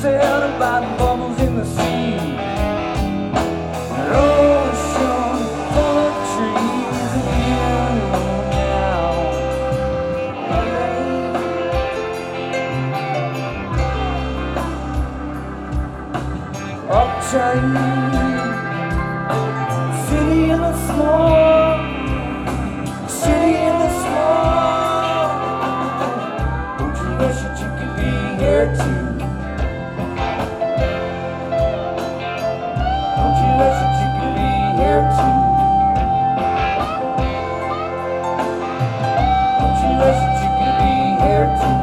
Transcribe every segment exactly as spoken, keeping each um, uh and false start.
said about bubbles in the sea. An ocean full of trees again now. Uptight city in the small, city in the small. Don't you wish that you could be here too? Don't you wish that you could be here too? Don't you wish that you could be here too?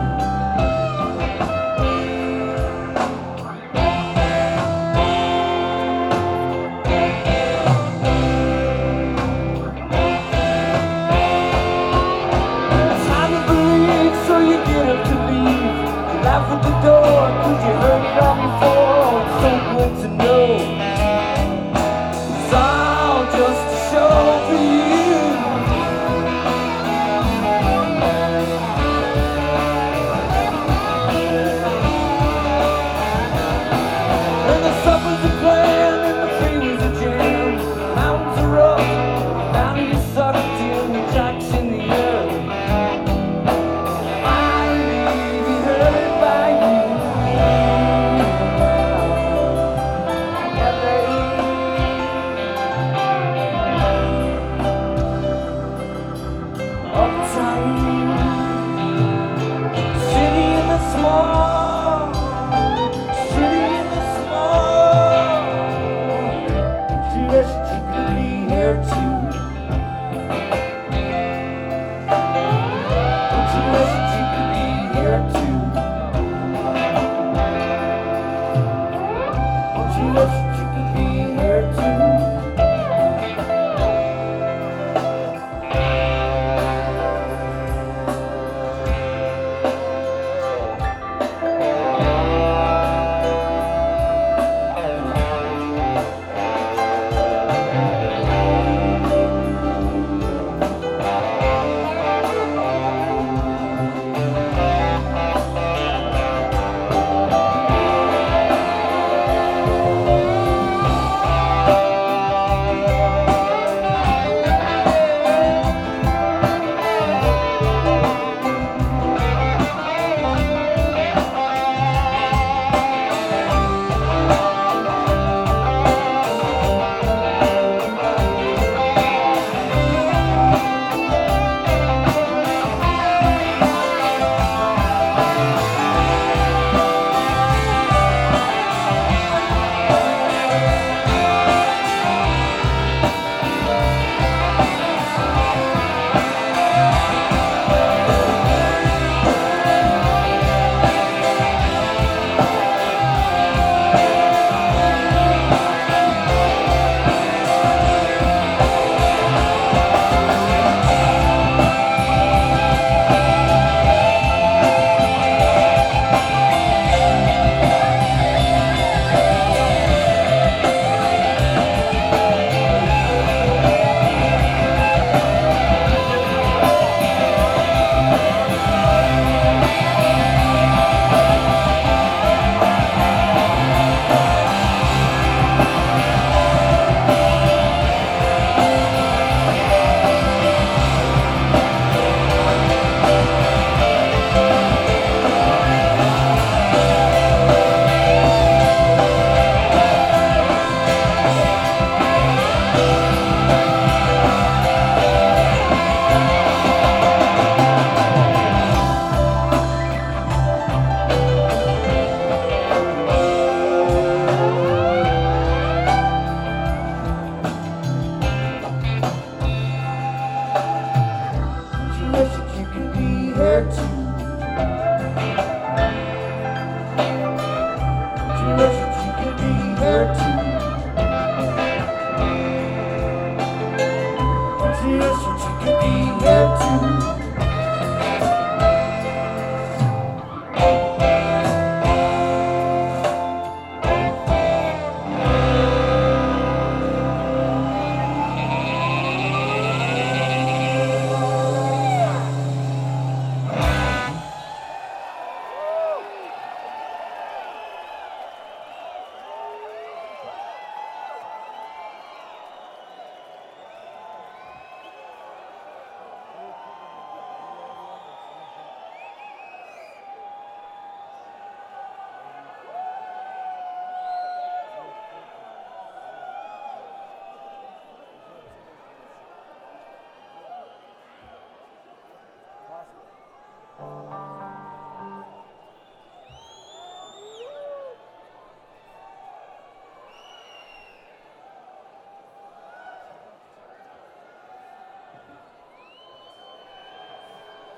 Laugh at the door, cause you heard it all before. It's so good to know it's all just a show for you. And the suburbs are planned and the freeways are jammed. Mountains are rough, down to your sucked in, the cracks in the earth.